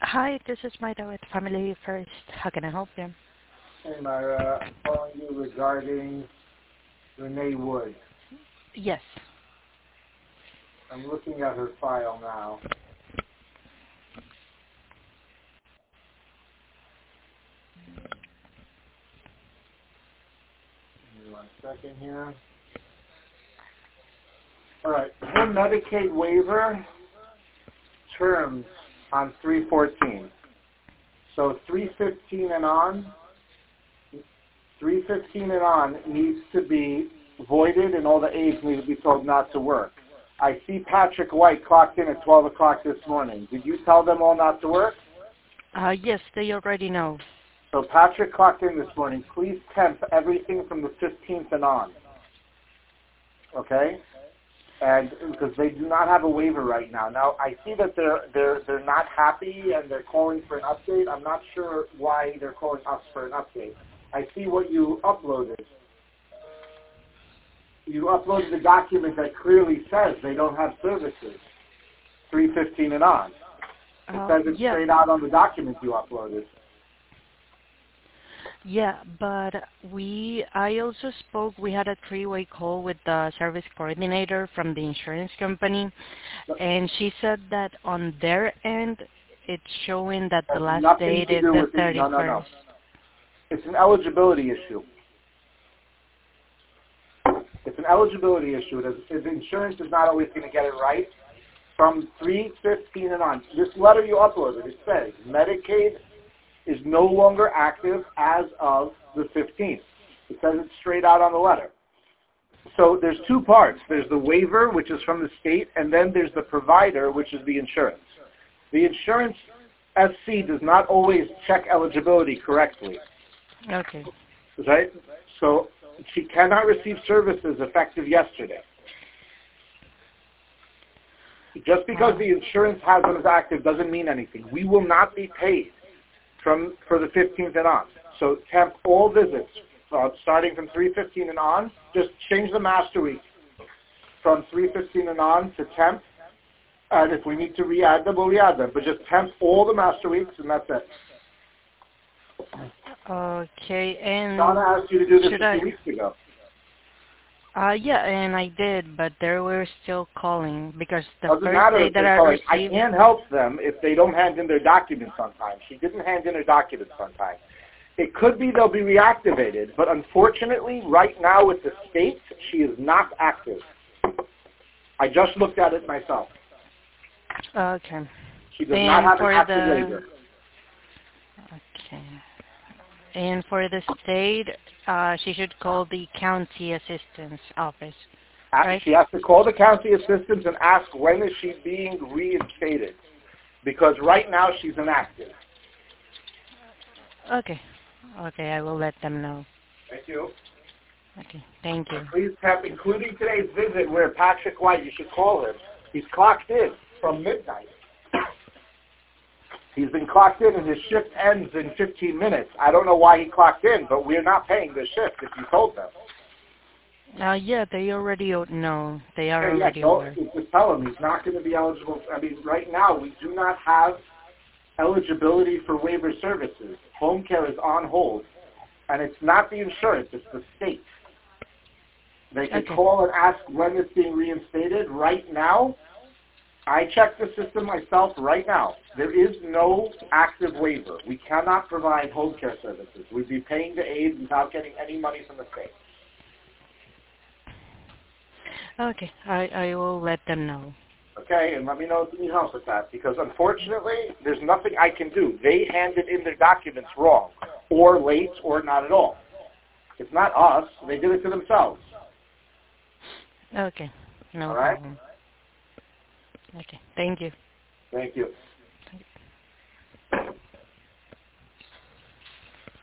Hi, this is Myra with Family First. How can I help you? Hey, Myra, I'm calling you regarding Renee Wood. Yes. I'm looking at her file now. Give me 1 second here. All right, her Medicaid waiver terms on 314. So 315 and on, 315 and on needs to be voided, and all the aides need to be told not to work. I see Patrick White clocked in at 12 o'clock this morning. Did you tell them all not to work? Yes, they already know. So Patrick clocked in this morning. Please temp everything from the 15th and on. Okay? And because they do not have a waiver right now. Now I see that they're not happy and they're calling for an update. I'm not sure why they're calling us for an update. I see what you uploaded. You uploaded a document that clearly says they don't have services. 315 and on. It says it Yeah. straight out on the document you uploaded. Yeah, but I also spoke, we had a three-way call with the service coordinator from the insurance company, and she said that on their end, it's showing that the last Nothing date to is do the with 31st. No. It's an eligibility issue. It's an eligibility issue. The insurance is not always going to get it right. From 315 and on, this letter you uploaded, it says Medicaid is no longer active as of the 15th. It says it straight out on the letter. So there's two parts. There's the waiver, which is from the state, and then there's the provider, which is the insurance. The insurance SC does not always check eligibility correctly. Okay. Right? So she cannot receive services effective yesterday. Just because the insurance has them as active doesn't mean anything. We will not be paid for the 15th and on. So temp all visits, starting from 315 and on, just change the master week from 315 and on to temp. And if we need to re-add them, we'll re-add them. But just temp all the master weeks, and that's it. Okay, and Donna asked you to do this a few weeks ago. Yeah, and I did, but they were still calling because the Doesn't first matter day if that they're I calling. I received... can't help them if they don't hand in their documents on time. She didn't hand in her documents on time. It could be they'll be reactivated, but unfortunately, right now with the state, she is not active. I just looked at it myself. Okay. She does not have an for active waiver. Okay. And for the state, she should call the county assistance office, right? She has to call the county assistants and ask when is she being reinstated, because right now she's inactive. Okay. Okay, I will let them know. Thank you. Okay, thank you. Please have, including today's visit where Patrick White, you should call him. He's clocked in from midnight. He's been clocked in and his shift ends in 15 minutes. I don't know why he clocked in, but we're not paying the shift if you told them. Yeah, they already know. They are already aware. Just tell him he's not going to be eligible. I mean, right now we do not have eligibility for waiver services. Home care is on hold. And it's not the insurance, it's the state. They can call and ask when it's being reinstated. Right now, I checked the system myself right now. There is no active waiver. We cannot provide home care services. We'd be paying the aides without getting any money from the state. Okay, I will let them know. Okay, and let me know if you need help with that, because unfortunately, there's nothing I can do. They handed in their documents wrong, or late, or not at all. It's not us. They did it to themselves. Okay, no all right? problem. Okay, thank you. Thank you.